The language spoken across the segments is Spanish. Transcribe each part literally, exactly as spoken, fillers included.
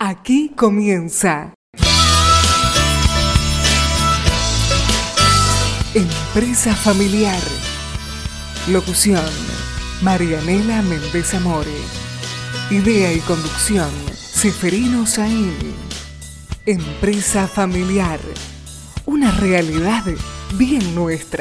Aquí comienza Empresa Familiar. Locución: Marianela Méndez Amore. Idea y conducción: Seferino Saín. Empresa Familiar, una realidad bien nuestra.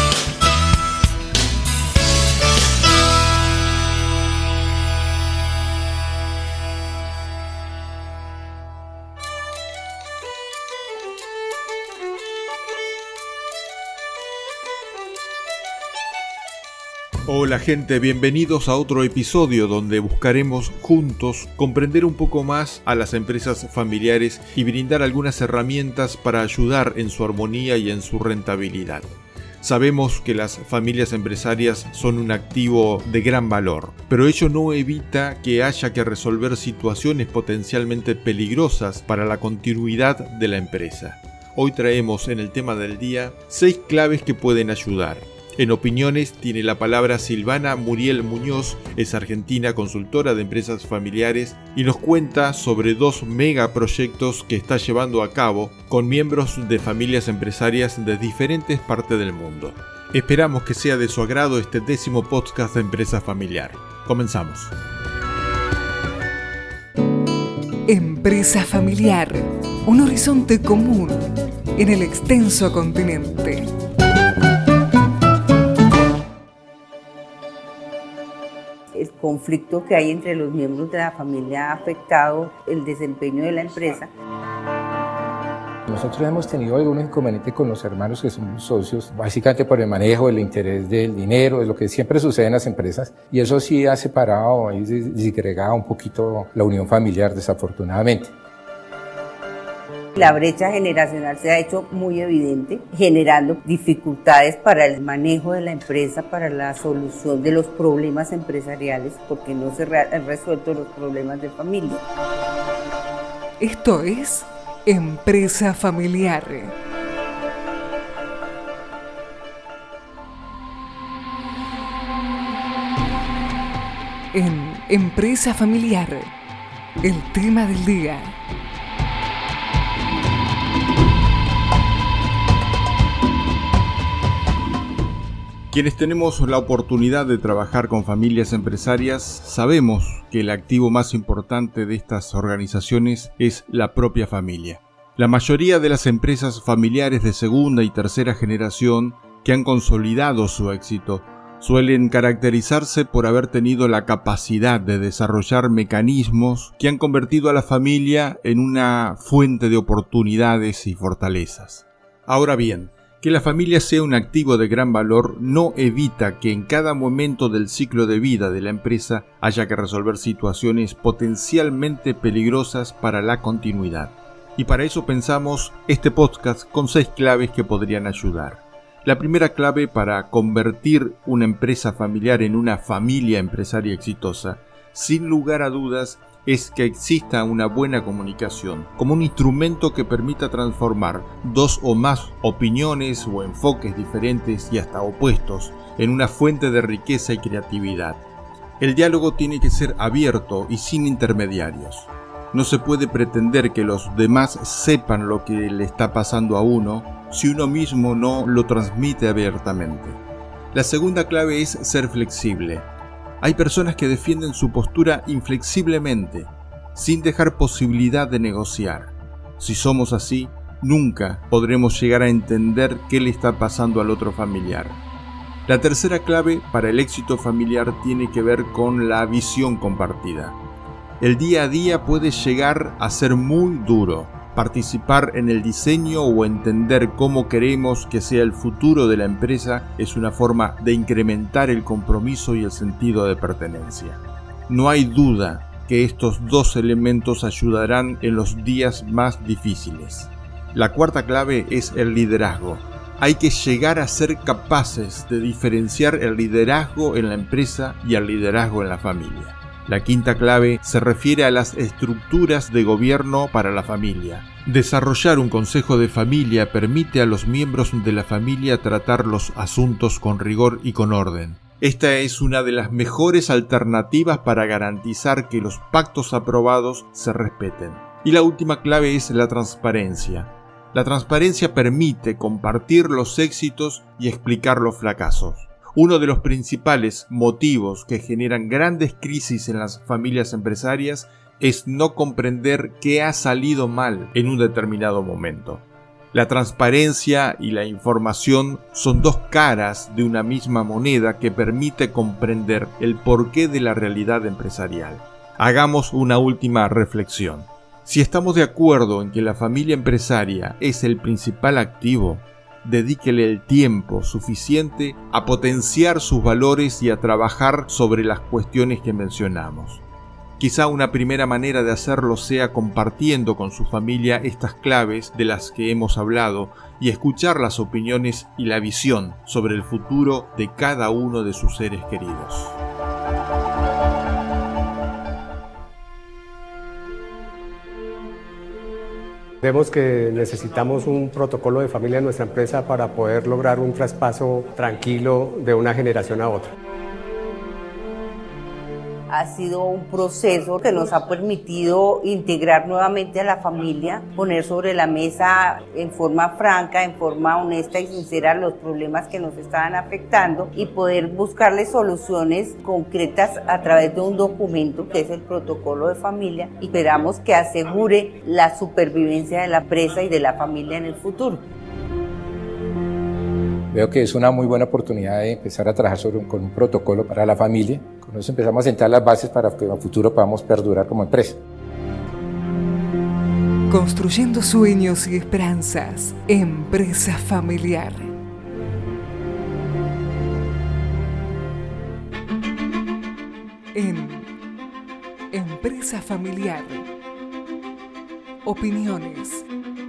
Hola gente, bienvenidos a otro episodio donde buscaremos juntos comprender un poco más a las empresas familiares y brindar algunas herramientas para ayudar en su armonía y en su rentabilidad. Sabemos que las familias empresarias son un activo de gran valor, pero ello no evita que haya que resolver situaciones potencialmente peligrosas para la continuidad de la empresa. Hoy traemos en el tema del día seis claves que pueden ayudar. En Opiniones tiene la palabra Silvana Muriel Muñoz, es argentina, consultora de empresas familiares y nos cuenta sobre dos megaproyectos que está llevando a cabo con miembros de familias empresarias de diferentes partes del mundo. Esperamos que sea de su agrado este décimo podcast de Empresa Familiar. Comenzamos. Empresa Familiar, un horizonte común en el extenso continente. El conflicto que hay entre los miembros de la familia ha afectado el desempeño de la empresa. Nosotros hemos tenido algún inconveniente con los hermanos que somos socios, básicamente por el manejo del interés del dinero, es lo que siempre sucede en las empresas, y eso sí ha separado y disgregado un poquito la unión familiar, desafortunadamente. La brecha generacional se ha hecho muy evidente, generando dificultades para el manejo de la empresa, para la solución de los problemas empresariales, porque no se han resuelto los problemas de familia. Esto es Empresa Familiar. En Empresa Familiar, el tema del día. Quienes tenemos la oportunidad de trabajar con familias empresarias, sabemos que el activo más importante de estas organizaciones es la propia familia. La mayoría de las empresas familiares de segunda y tercera generación que han consolidado su éxito suelen caracterizarse por haber tenido la capacidad de desarrollar mecanismos que han convertido a la familia en una fuente de oportunidades y fortalezas. Ahora bien, que la familia sea un activo de gran valor no evita que en cada momento del ciclo de vida de la empresa haya que resolver situaciones potencialmente peligrosas para la continuidad. Y para eso pensamos este podcast con seis claves que podrían ayudar. La primera clave para convertir una empresa familiar en una familia empresaria exitosa, sin lugar a dudas, es que exista una buena comunicación como un instrumento que permita transformar dos o más opiniones o enfoques diferentes y hasta opuestos en una fuente de riqueza y creatividad. El diálogo tiene que ser abierto y sin intermediarios. No se puede pretender que los demás sepan lo que le está pasando a uno si uno mismo no lo transmite abiertamente. La segunda clave es ser flexible. Hay personas que defienden su postura inflexiblemente, sin dejar posibilidad de negociar. Si somos así, nunca podremos llegar a entender qué le está pasando al otro familiar. La tercera clave para el éxito familiar tiene que ver con la visión compartida. El día a día puede llegar a ser muy duro. Participar en el diseño o entender cómo queremos que sea el futuro de la empresa es una forma de incrementar el compromiso y el sentido de pertenencia. No hay duda que estos dos elementos ayudarán en los días más difíciles. La cuarta clave es el liderazgo. Hay que llegar a ser capaces de diferenciar el liderazgo en la empresa y el liderazgo en la familia. La quinta clave se refiere a las estructuras de gobierno para la familia. Desarrollar un consejo de familia permite a los miembros de la familia tratar los asuntos con rigor y con orden. Esta es una de las mejores alternativas para garantizar que los pactos aprobados se respeten. Y la última clave es la transparencia. La transparencia permite compartir los éxitos y explicar los fracasos. Uno de los principales motivos que generan grandes crisis en las familias empresarias es no comprender qué ha salido mal en un determinado momento. La transparencia y la información son dos caras de una misma moneda que permite comprender el porqué de la realidad empresarial. Hagamos una última reflexión. Si estamos de acuerdo en que la familia empresaria es el principal activo, dedíquele el tiempo suficiente a potenciar sus valores y a trabajar sobre las cuestiones que mencionamos. Quizá una primera manera de hacerlo sea compartiendo con su familia estas claves de las que hemos hablado y escuchar las opiniones y la visión sobre el futuro de cada uno de sus seres queridos. Vemos que necesitamos un protocolo de familia en nuestra empresa para poder lograr un traspaso tranquilo de una generación a otra. Ha sido un proceso que nos ha permitido integrar nuevamente a la familia, poner sobre la mesa en forma franca, en forma honesta y sincera los problemas que nos estaban afectando y poder buscarle soluciones concretas a través de un documento que es el protocolo de familia y esperamos que asegure la supervivencia de la empresa y de la familia en el futuro. Veo que es una muy buena oportunidad de empezar a trabajar sobre un, con un protocolo para la familia. Con eso empezamos a sentar las bases para que en el futuro podamos perdurar como empresa. Construyendo sueños y esperanzas. Empresa familiar. En Empresa familiar. Opiniones.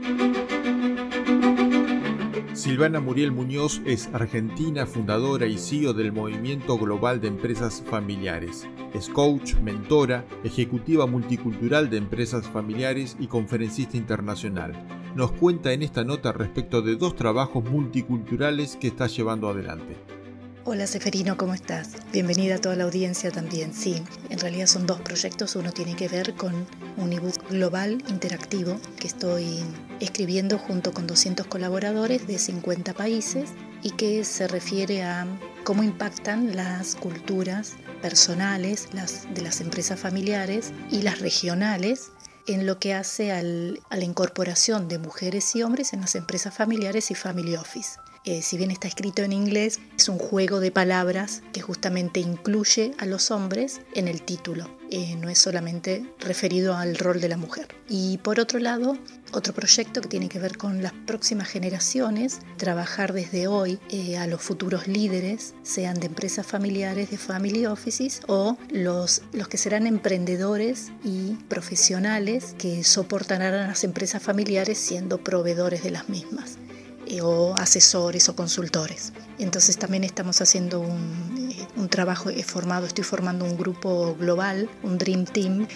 Silvana Muriel Muñoz es argentina, fundadora y C E O del Movimiento Global de Empresas Familiares. Es coach, mentora, ejecutiva multicultural de empresas familiares y conferencista internacional. Nos cuenta en esta nota respecto de dos trabajos multiculturales que está llevando adelante. Hola Seferino, ¿cómo estás? Bienvenida a toda la audiencia también. Sí, en realidad son dos proyectos. Uno tiene que ver con un ebook global interactivo que estoy escribiendo junto con doscientos colaboradores de cincuenta países y que se refiere a cómo impactan las culturas personales las, de las empresas familiares y las regionales en lo que hace al, a la incorporación de mujeres y hombres en las empresas familiares y family office. Eh, si bien está escrito en inglés, es un juego de palabras que justamente incluye a los hombres en el título. Eh, no es solamente referido al rol de la mujer. Y por otro lado, otro proyecto que tiene que ver con las próximas generaciones, trabajar desde hoy eh, a los futuros líderes, sean de empresas familiares, de family offices, o los, los que serán emprendedores y profesionales que soportarán a las empresas familiares siendo proveedores de las mismas, o asesores o consultores. Entonces también estamos haciendo un, un trabajo, he formado, estoy formando un grupo global, un Dream Team.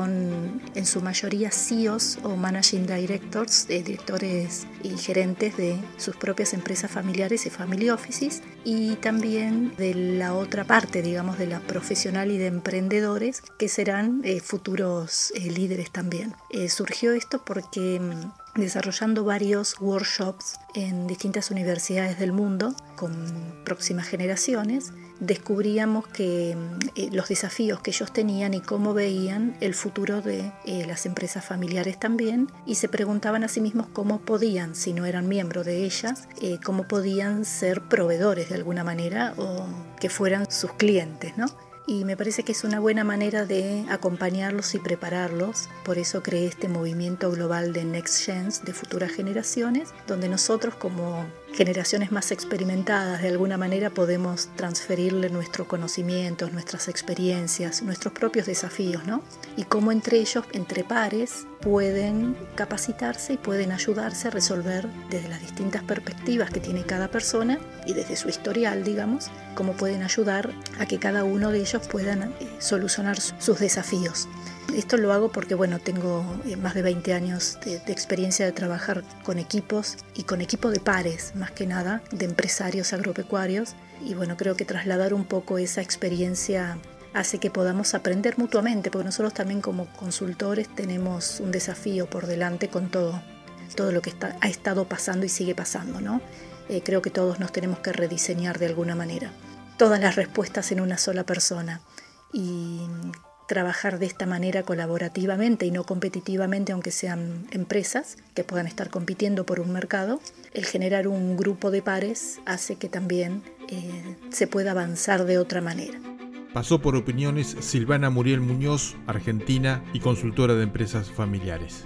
Son en su mayoría C E Os o Managing Directors, eh, directores y gerentes de sus propias empresas familiares y family offices, y también de la otra parte, digamos, de la profesional y de emprendedores que serán eh, futuros eh, líderes también. Eh, surgió esto porque desarrollando varios workshops en distintas universidades del mundo con próximas generaciones, descubríamos que eh, los desafíos que ellos tenían y cómo veían el futuro de eh, las empresas familiares también, y se preguntaban a sí mismos cómo podían, si no eran miembros de ellas, eh, cómo podían ser proveedores de alguna manera o que fueran sus clientes, ¿no? Y me parece que es una buena manera de acompañarlos y prepararlos. Por eso creé este movimiento global de Next Gens, de futuras generaciones, donde nosotros como generaciones más experimentadas de alguna manera podemos transferirle nuestros conocimientos, nuestras experiencias, nuestros propios desafíos, ¿no? Y cómo entre ellos, entre pares, pueden capacitarse y pueden ayudarse a resolver desde las distintas perspectivas que tiene cada persona y desde su historial, digamos, cómo pueden ayudar a que cada uno de ellos puedan eh, solucionar sus desafíos. Esto lo hago porque, bueno, tengo más de veinte años de, de experiencia de trabajar con equipos y con equipo de pares, más que nada, de empresarios agropecuarios. Y bueno, creo que trasladar un poco esa experiencia hace que podamos aprender mutuamente, porque nosotros también como consultores tenemos un desafío por delante con todo, todo lo que está, ha estado pasando y sigue pasando, ¿no? Eh, creo que todos nos tenemos que rediseñar de alguna manera. Todas las respuestas en una sola persona y trabajar de esta manera colaborativamente y no competitivamente, aunque sean empresas que puedan estar compitiendo por un mercado, el generar un grupo de pares hace que también eh, se pueda avanzar de otra manera. Pasó por Opiniones Silvana Muriel Muñoz, argentina y consultora de empresas familiares.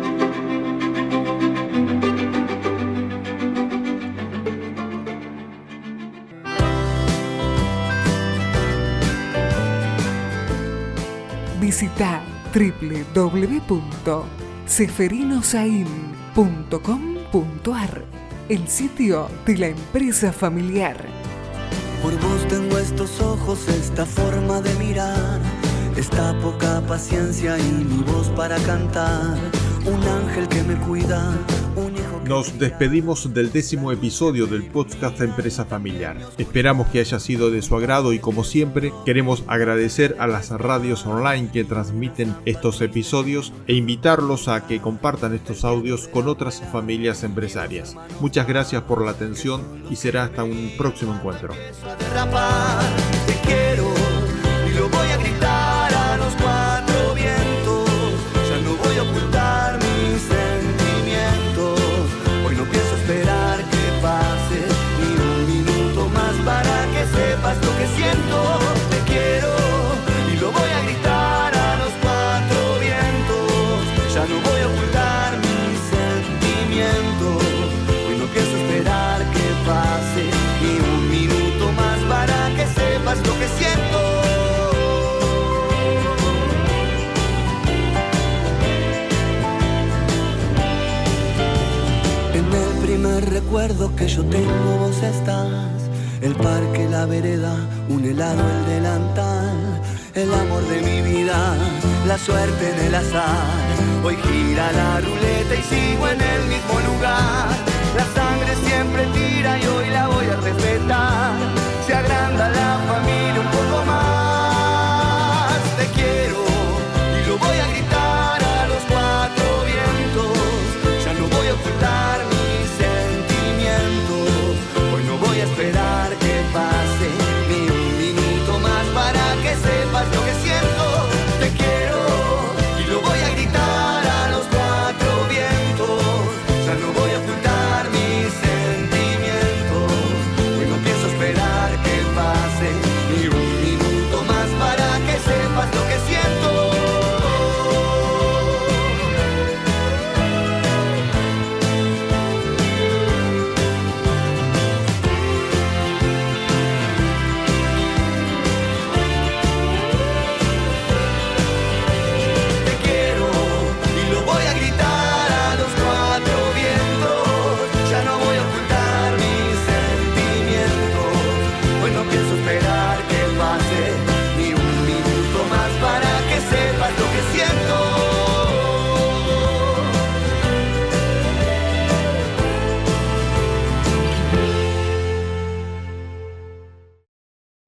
Visita doble u doble u doble u punto ceferinosain punto com punto a r, el sitio de la empresa familiar. Por vos tengo estos ojos, esta forma de mirar, esta poca paciencia y mi voz para cantar. Un ángel que me cuida, un hijo que... Nos despedimos del décimo episodio del podcast Empresa Familiar. Esperamos que haya sido de su agrado y, como siempre, queremos agradecer a las radios online que transmiten estos episodios e invitarlos a que compartan estos audios con otras familias empresarias. Muchas gracias por la atención y será hasta un próximo encuentro. Te quiero y lo voy a gritar a los cuatro vientos. Ya no voy a ocultar mis sentimientos. Hoy no pienso esperar que pase ni un minuto más para que sepas lo que siento. Te quiero y lo voy a gritar a los cuatro vientos. Ya no voy a ocultar mis sentimientos. Hoy no pienso esperar que pase ni un minuto más para que sepas lo que siento. En el primer recuerdo que yo tengo vos estás. El parque, la vereda, un helado, el delantal. El amor de mi vida, la suerte en el azar. Hoy gira la ruleta y sigo en el mismo lugar. La sangre siempre tira y hoy